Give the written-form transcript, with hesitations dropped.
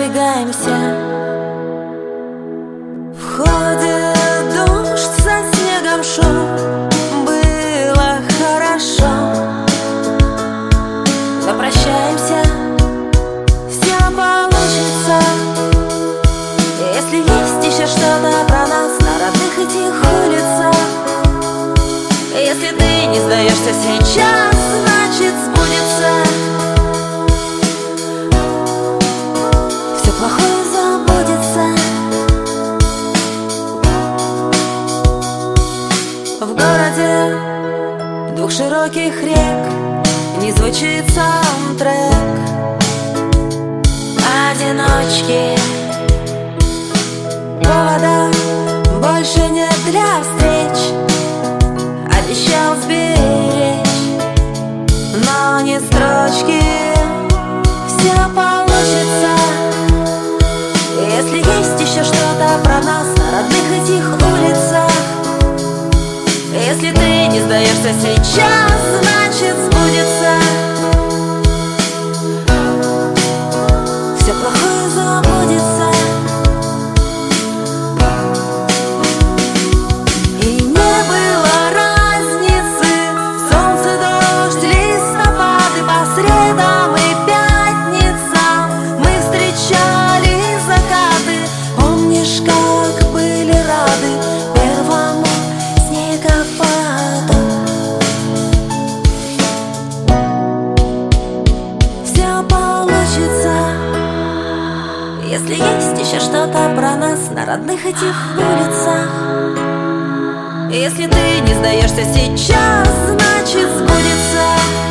разбегаемся. Входит дождь, со снегом шум. Было хорошо, но прощаемся. Все получится, если есть еще что-то про нас на родных этих улицах. Если ты не сдаешься сейчас, значит сбудется. Все плохое забудется. В городе двух широких рек не звучит саундтрек. Одиночки, повода больше нет для встреч. Обещал сберечь, но не строчки. Все получится, если есть еще что-то про нас на родных этих улицах. Если ты не сдаешься сейчас, значит сбудется. Все плохое забудется. И не было разницы, солнце, дождь, листопад и по средам и пятницам мы встречали закаты. Помнишь, как были рады первому снегопаду? Все получится, если есть еще что-то про нас на родных этих улицах. Если ты не сдаешься сейчас, значит сбудется.